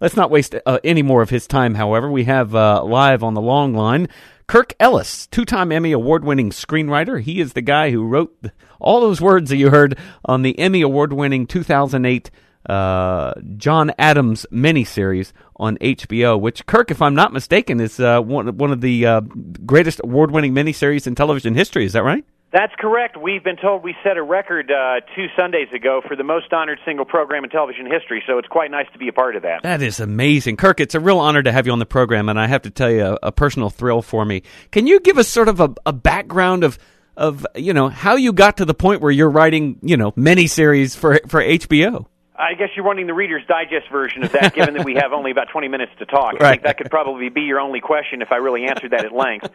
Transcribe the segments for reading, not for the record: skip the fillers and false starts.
Let's not waste any more of his time, however. We have live on the long line Kirk Ellis, two-time Emmy Award-winning screenwriter. He is the guy who wrote all those words that you heard on the Emmy Award-winning 2008 John Adams miniseries on HBO, which, Kirk, if I'm not mistaken, is one of the greatest award-winning miniseries in television history. Is that right? That's correct. We've been told we set a record 2 Sundays ago for the most honored single program in television history, so it's quite nice to be a part of that. That is amazing. Kirk, it's a real honor to have you on the program, and I have to tell you, a personal thrill for me. Can you give us sort of a background of how you got to the point where you're writing, miniseries for HBO? I guess you're wanting the Reader's Digest version of that, given that we have only about 20 minutes to talk. Right. I think that could probably be your only question if I really answered that at length.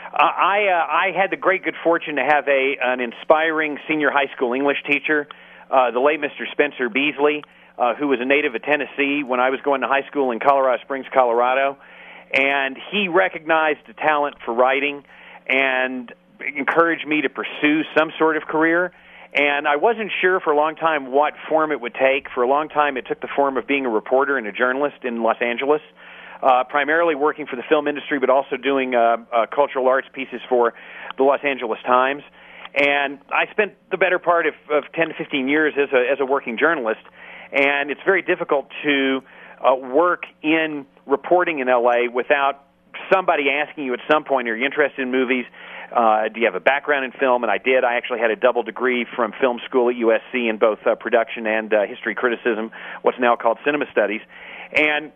I had the great good fortune to have an inspiring senior high school English teacher, the late Mr. Spencer Beasley, who was a native of Tennessee when I was going to high school in Colorado Springs, Colorado. And he recognized the talent for writing and encouraged me to pursue some sort of career. And I wasn't sure for a long time what form it would take. For a long time, it took the form of being a reporter and a journalist in Los Angeles, primarily working for the film industry, but also doing cultural arts pieces for the Los Angeles Times. And I spent the better part of 10 to 15 years as a working journalist, and it's very difficult to work in reporting in L.A. without somebody asking you at some point, are you interested in movies? Do you have a background in film? And I did. I actually had a double degree from film school at USC in both production and history criticism, what's now called cinema studies. And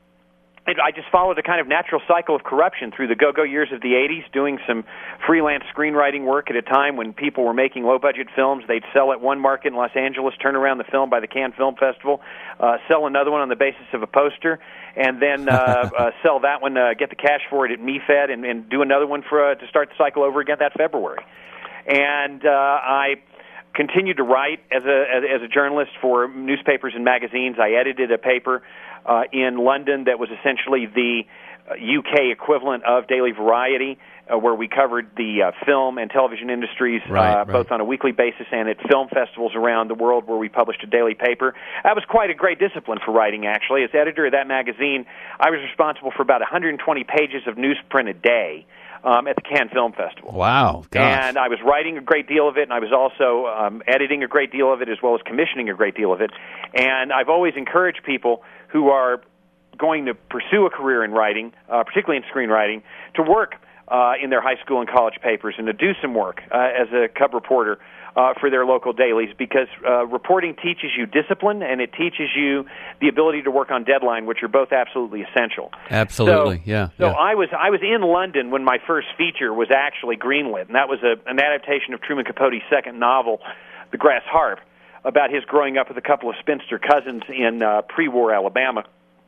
I just followed a kind of natural cycle of corruption through the go-go years of the 80s, doing some freelance screenwriting work at a time when people were making low-budget films. They'd sell at one market in Los Angeles, turn around the film by the Cannes Film Festival, sell another one on the basis of a poster, and then sell that one, get the cash for it at MeFed, and do another one to start the cycle over again that February. And I continued to write as a journalist for newspapers and magazines. I edited a paper in London that was essentially the UK equivalent of Daily Variety, where we covered the film and television industries both on a weekly basis and at film festivals around the world where we published a daily paper. That was quite a great discipline for writing, actually. As editor of that magazine, I was responsible for about 120 pages of newsprint a day at the Cannes Film Festival. Wow. Gosh. And I was writing a great deal of it, and I was also editing a great deal of it, as well as commissioning a great deal of it. And I've always encouraged people who are going to pursue a career in writing, particularly in screenwriting, to work in their high school and college papers and to do some work as a cub reporter for their local dailies, because reporting teaches you discipline and it teaches you the ability to work on deadline, which are both absolutely essential. Absolutely, So I was in London when my first feature was actually greenlit, and that was an adaptation of Truman Capote's second novel, The Grass Harp, about his growing up with a couple of spinster cousins in pre-war Alabama.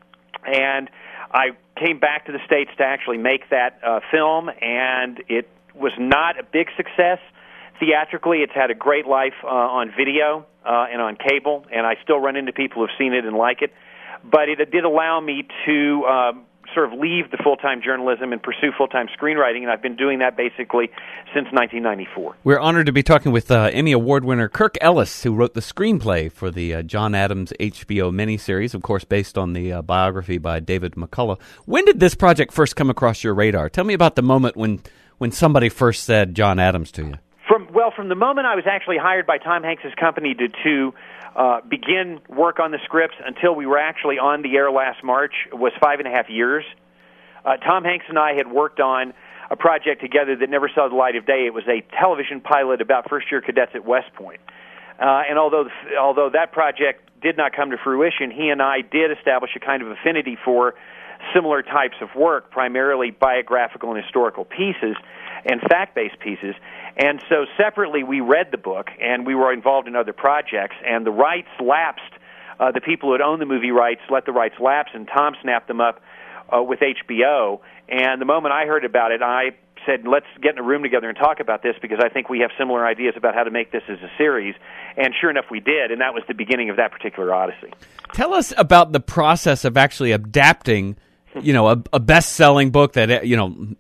And I came back to the States to actually make that film, and it was not a big success. Theatrically, it's had a great life on video and on cable, and I still run into people who've seen it and like it. But it did allow me to sort of leave the full-time journalism and pursue full-time screenwriting, and I've been doing that basically since 1994. We're honored to be talking with Emmy Award winner Kirk Ellis, who wrote the screenplay for the John Adams HBO miniseries, of course based on the biography by David McCullough. When did this project first come across your radar? Tell me about the moment when somebody first said John Adams to you. From the moment I was actually hired by Tom Hanks' company to begin work on the scripts until we were actually on the air last March was 5.5 years. Tom Hanks and I had worked on a project together that never saw the light of day. It was a television pilot about first-year cadets at West Point. And although that project did not come to fruition, he and I did establish a kind of affinity for similar types of work, primarily biographical and historical pieces and fact-based pieces. And so separately we read the book, and we were involved in other projects, and the rights lapsed. The people who had owned the movie rights let the rights lapse, and Tom snapped them up with HBO. And the moment I heard about it, I said, let's get in a room together and talk about this, because I think we have similar ideas about how to make this as a series. And sure enough, we did, and that was the beginning of that particular odyssey. Tell us about the process of actually adapting a best-selling book that,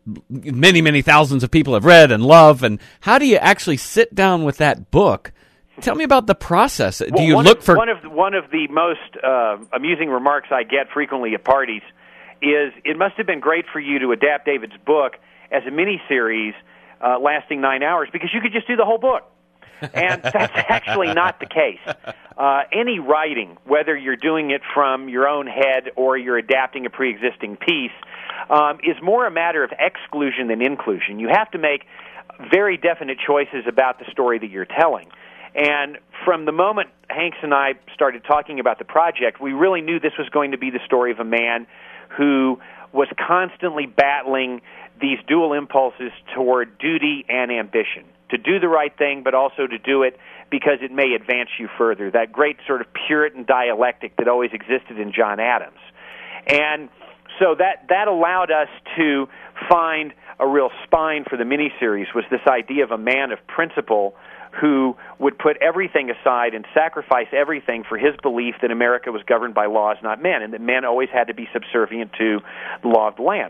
many, many thousands of people have read and love, and how do you actually sit down with that book Tell me about the process. Do Well, you look for one of the most amusing remarks I get frequently at parties is it must have been great for you to adapt David's book as a miniseries lasting 9 hours because you could just do the whole book. And that's actually not the case. Any writing, whether you're doing it from your own head or you're adapting a pre-existing piece, is more a matter of exclusion than inclusion. You have to make very definite choices about the story that you're telling. And from the moment Hanks and I started talking about the project, we really knew this was going to be the story of a man who was constantly battling these dual impulses toward duty and ambition, to do the right thing, but also to do it because it may advance you further, that great sort of Puritan dialectic that always existed in John Adams. And so that allowed us to find a real spine for the miniseries, was this idea of a man of principle who would put everything aside and sacrifice everything for his belief that America was governed by laws, not men, and that men always had to be subservient to the law of the land.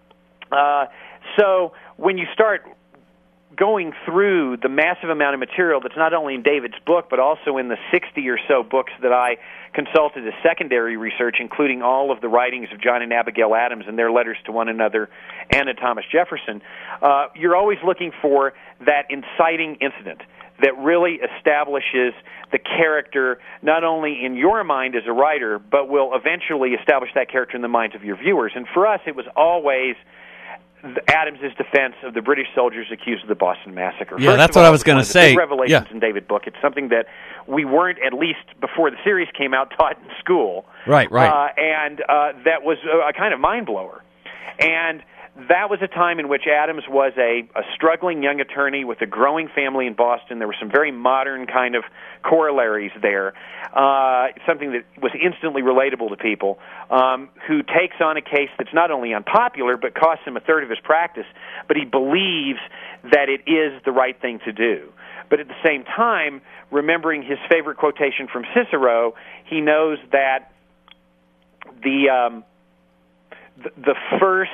So when you start going through the massive amount of material that's not only in David's book, but also in the 60 or so books that I consulted as secondary research, including all of the writings of John and Abigail Adams and their letters to one another and to Thomas Jefferson, you're always looking for that inciting incident that really establishes the character not only in your mind as a writer, but will eventually establish that character in the minds of your viewers. And for us, it was always Adams' defense of the British soldiers accused of the Boston Massacre. Yeah, that's what I was going to say. Big revelations in David's book. It's something that we weren't, at least before the series came out, taught in school. Right. And that was a kind of mind-blower. And that was a time in which Adams was a struggling young attorney with a growing family in Boston. There were some very modern kind of corollaries there, something that was instantly relatable to people, who takes on a case that's not only unpopular, but costs him a third of his practice, but he believes that it is the right thing to do. But at the same time, remembering his favorite quotation from Cicero, he knows that the first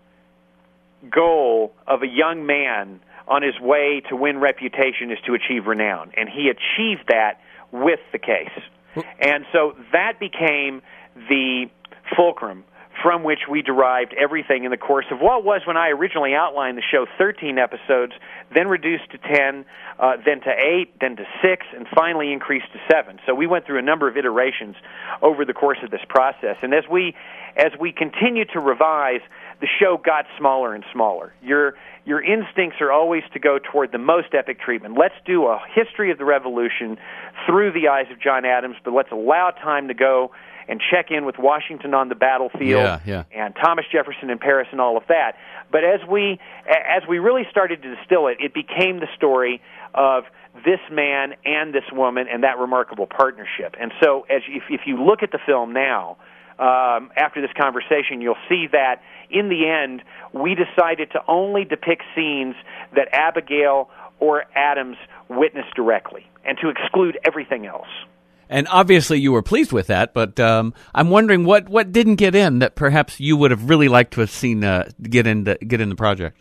goal of a young man on his way to win reputation is to achieve renown, and he achieved that with the case. And so that became the fulcrum from which we derived everything in the course of what was, when I originally outlined the show, 13 episodes, then reduced to 10, then to 8, then to 6, and finally increased to 7. So we went through a number of iterations over the course of this process. And as we continued to revise, the show got smaller and smaller. Your instincts are always to go toward the most epic treatment. Let's do a history of the Revolution through the eyes of John Adams, but let's allow time to go and check in with Washington on the battlefield and Thomas Jefferson in Paris and all of that. But as we really started to distill it, it became the story of this man and this woman and that remarkable partnership. And so if you look at the film now, after this conversation, you'll see that in the end, we decided to only depict scenes that Abigail or Adams witnessed directly and to exclude everything else. And obviously you were pleased with that, but I'm wondering what didn't get in that perhaps you would have really liked to have seen get in the project.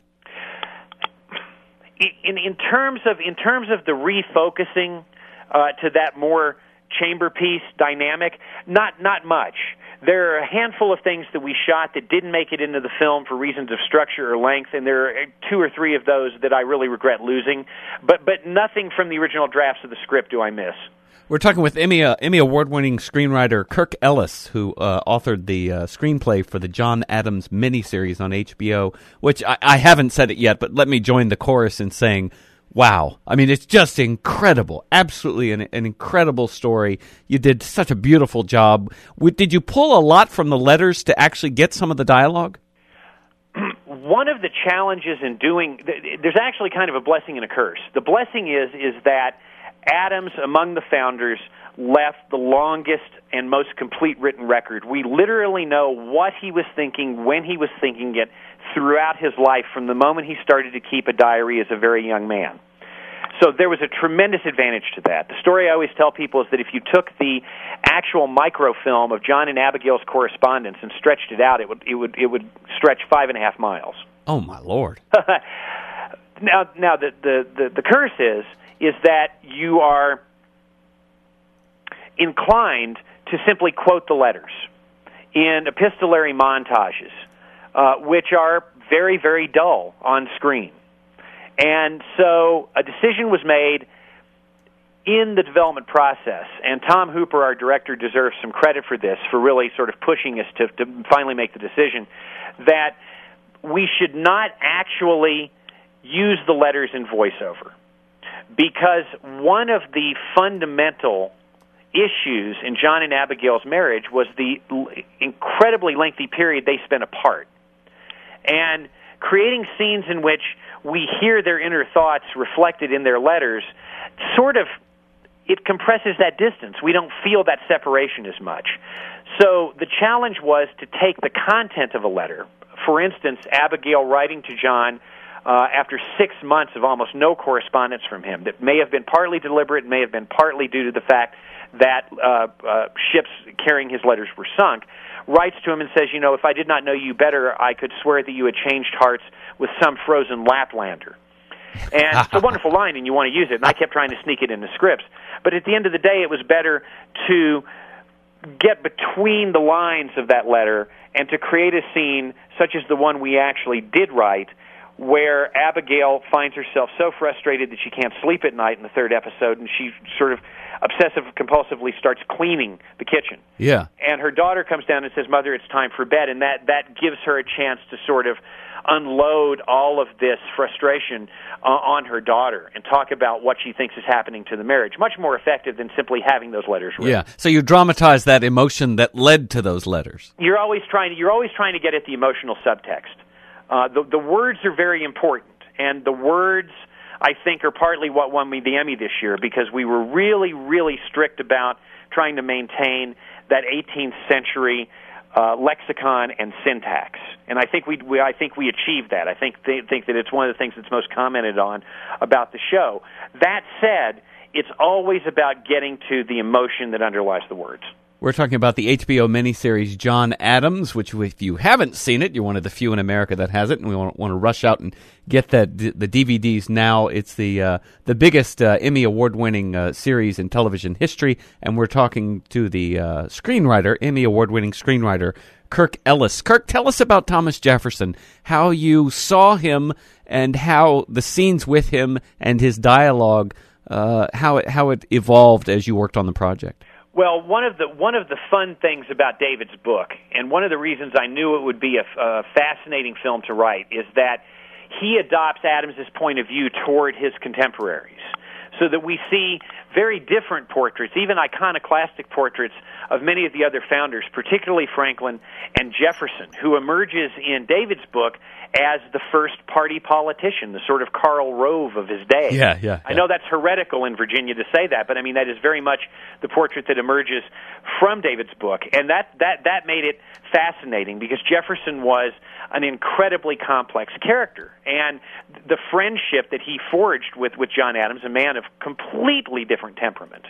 In terms of the refocusing to that more chamber piece dynamic, not much. There are a handful of things that we shot that didn't make it into the film for reasons of structure or length, and there are 2 or 3 of those that I really regret losing. But nothing from the original drafts of the script do I miss. We're talking with Emmy award-winning screenwriter Kirk Ellis, who authored the screenplay for the John Adams miniseries on HBO, which I haven't said it yet, but let me join the chorus in saying, wow. I mean, it's just incredible. Absolutely an incredible story. You did such a beautiful job. Did you pull a lot from the letters to actually get some of the dialogue? One of the challenges in doing... There's actually kind of a blessing and a curse. The blessing is that Adams, among the founders, left the longest and most complete written record. We literally know what he was thinking, when he was thinking it, throughout his life, from the moment he started to keep a diary as a very young man. So there was a tremendous advantage to that. The story I always tell people is that if you took the actual microfilm of John and Abigail's correspondence and stretched it out, it would stretch 5.5 miles. Oh my Lord! Now the curse is that you are inclined to simply quote the letters in epistolary montages, which are very, very dull on screen. And so a decision was made in the development process, and Tom Hooper, our director, deserves some credit for this, for really sort of pushing us to finally make the decision, that we should not actually use the letters in voiceover. Because one of the fundamental issues in John and Abigail's marriage was the incredibly lengthy period they spent apart. And creating scenes in which we hear their inner thoughts reflected in their letters sort of, it compresses that distance. We don't feel that separation as much. So the challenge was to take the content of a letter, for instance, Abigail writing to John after 6 months of almost no correspondence from him, that may have been partly deliberate, may have been partly due to the fact that ships carrying his letters were sunk, writes to him and says, you know, if I did not know you better, I could swear that you had changed hearts with some frozen Laplander. And it's a wonderful line, and you want to use it, and I kept trying to sneak it in the scripts. But at the end of the day, it was better to get between the lines of that letter and to create a scene such as the one we actually did write, where Abigail finds herself so frustrated that she can't sleep at night in the third episode, and she sort of obsessive-compulsively starts cleaning the kitchen. Yeah. And her daughter comes down and says, Mother, it's time for bed, and that gives her a chance to sort of unload all of this frustration on her daughter and talk about what she thinks is happening to the marriage. Much more effective than simply having those letters written. Yeah. So you dramatize that emotion that led to those letters. You're always trying to get at the emotional subtext. The words are very important, and the words, I think, are partly what won me the Emmy this year, because we were really, really strict about trying to maintain that 18th century lexicon and syntax, and I think we achieved that. I think that it's one of the things that's most commented on about the show. That said, it's always about getting to the emotion that underlies the words. We're talking about the HBO miniseries John Adams, which, if you haven't seen it, you're one of the few in America that has it, and we want to rush out and get the DVDs now. It's the biggest Emmy award-winning series in television history, and we're talking to the screenwriter, Emmy award-winning screenwriter, Kirk Ellis. Kirk, tell us about Thomas Jefferson, how you saw him and how the scenes with him and his dialogue, how it evolved as you worked on the project. Well, one of the fun things about David's book, and one of the reasons I knew it would be a fascinating film to write, is that he adopts Adams's point of view toward his contemporaries, so that we see very different portraits, even iconoclastic portraits of many of the other founders, particularly Franklin and Jefferson, who emerges in David's book as the first party politician, the sort of Karl Rove of his day. Yeah. I know that's heretical in Virginia to say that, but I mean that is very much the portrait that emerges from David's book, and that made it fascinating, because Jefferson was an incredibly complex character, and the friendship that he forged with John Adams, a man of completely different temperament,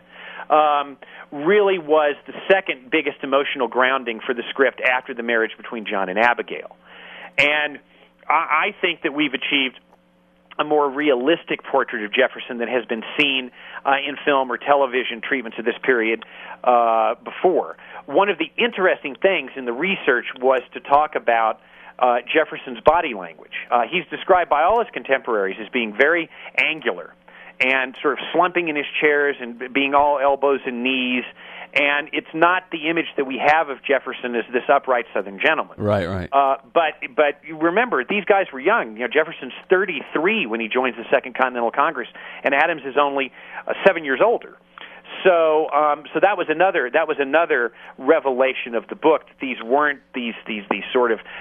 really was the second biggest emotional grounding for the script after the marriage between John and Abigail. And I think that we've achieved a more realistic portrait of Jefferson than has been seen in film or television treatments of this period before. One of the interesting things in the research was to talk about Jefferson's body language. He's described by all his contemporaries as being very angular and sort of slumping in his chairs and being all elbows and knees. And it's not the image that we have of Jefferson as this upright Southern gentleman. Right. But you remember, these guys were young. You know, Jefferson's 33 when he joins the Second Continental Congress, and Adams is only 7 years older. So that was another revelation of the book. That these weren't these sort of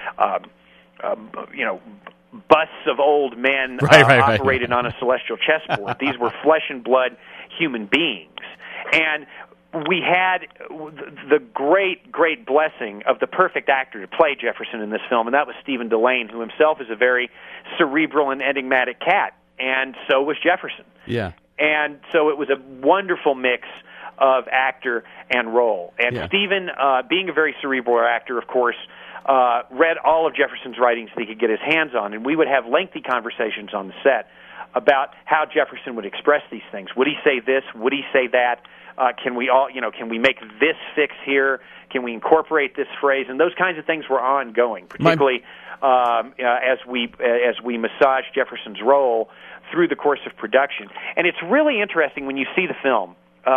busts of old men operated on a celestial chessboard. These were flesh and blood human beings, and we had the great blessing of the perfect actor to play Jefferson in this film, and that was Stephen Delane, who himself is a very cerebral and enigmatic cat, and so was Jefferson. Yeah. And so it was a wonderful mix of actor and role. And Stephen, being a very cerebral actor, of course, read all of Jefferson's writings that he could get his hands on, and we would have lengthy conversations on the set about how Jefferson would express these things. Would he say this? Would he say that? Can we make this fix here? Can we incorporate this phrase? And those kinds of things were ongoing, particularly as we massage Jefferson's role through the course of production. And it's really interesting when you see the film.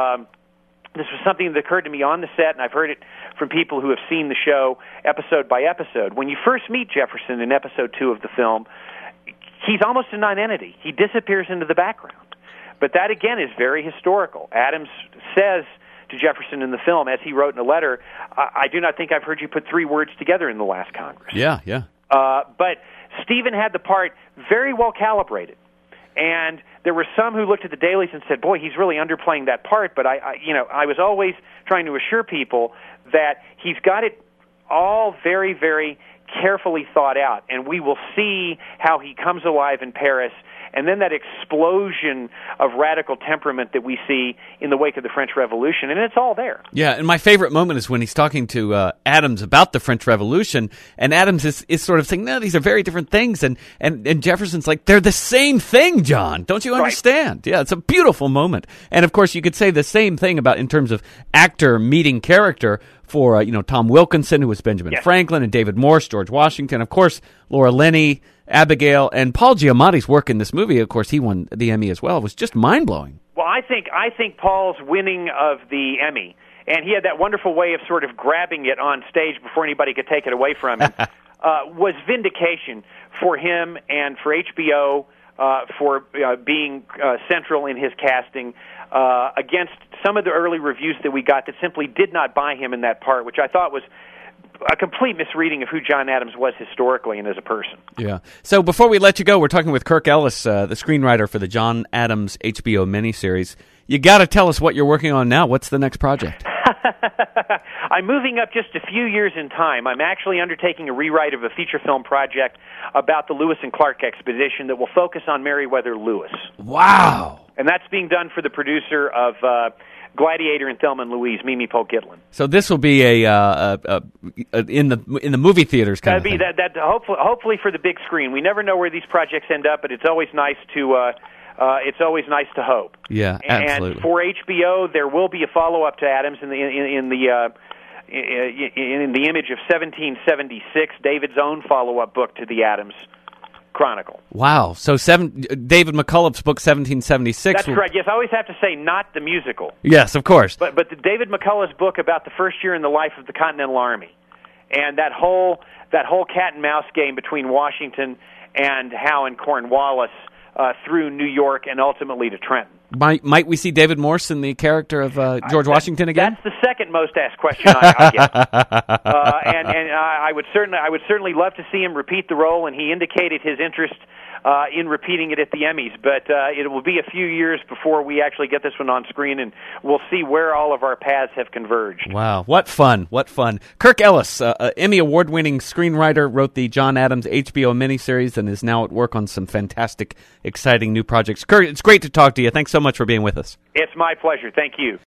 This was something that occurred to me on the set, and I've heard it from people who have seen the show episode by episode. When you first meet Jefferson in episode 2 of the film, he's almost a nonentity. He disappears into the background. But that, again, is very historical. Adams says to Jefferson in the film, as he wrote in a letter, I do not think I've heard you put 3 words together in the last Congress. Yeah. But Stephen had the part very well calibrated. And there were some who looked at the dailies and said, boy, he's really underplaying that part. But I was always trying to assure people that he's got it all very, very carefully thought out. And we will see how he comes alive in Paris, and then that explosion of radical temperament that we see in the wake of the French Revolution, and it's all there. Yeah, and my favorite moment is when he's talking to Adams about the French Revolution, and Adams is sort of saying, no, these are very different things, and Jefferson's like, they're the same thing, John. Don't you understand? Right. Yeah, it's a beautiful moment. And, of course, you could say the same thing about in terms of actor meeting character for, Tom Wilkinson, who was Benjamin Franklin, and David Morse, George Washington, of course, Laura Linney, Abigail, and Paul Giamatti's work in this movie, of course, he won the Emmy as well, was just mind-blowing. Well, I think Paul's winning of the Emmy, and he had that wonderful way of sort of grabbing it on stage before anybody could take it away from him, was vindication for him and for HBO for being central in his casting against some of the early reviews that we got that simply did not buy him in that part, which I thought was a complete misreading of who John Adams was historically and as a person. Yeah. So before we let you go, we're talking with Kirk Ellis, the screenwriter for the John Adams HBO miniseries. You got to tell us what you're working on now. What's the next project? I'm moving up just a few years in time. I'm actually undertaking a rewrite of a feature film project about the Lewis and Clark expedition that will focus on Meriwether Lewis. Wow. And that's being done for the producer of Gladiator and Thelma and Louise, Mimi Polk Gitlin. So this will be a in the movie theaters kind of thing. That hopefully for the big screen. We never know where these projects end up, but it's always nice to hope. Yeah, absolutely. And for HBO, there will be a follow-up to Adams in the image of 1776, David's own follow-up book to the Adams Chronicle. Wow. So David McCullough's book, 1776. That's correct. Yes, I always have to say not the musical. Yes, of course. But the David McCullough's book about the first year in the life of the Continental Army, and that whole cat and mouse game between Washington and Howe and Cornwallis through New York and ultimately to Trenton. Might we see David Morse in the character of George Washington again? That's the second most asked question I get. And I would certainly love to see him repeat the role, and he indicated his interest in repeating it at the Emmys. But it will be a few years before we actually get this one on screen, and we'll see where all of our paths have converged. Wow, what fun, what fun. Kirk Ellis, Emmy Award-winning screenwriter, wrote the John Adams HBO miniseries and is now at work on some fantastic, exciting new projects. Kirk, it's great to talk to you. Thanks so much for being with us. It's my pleasure. Thank you.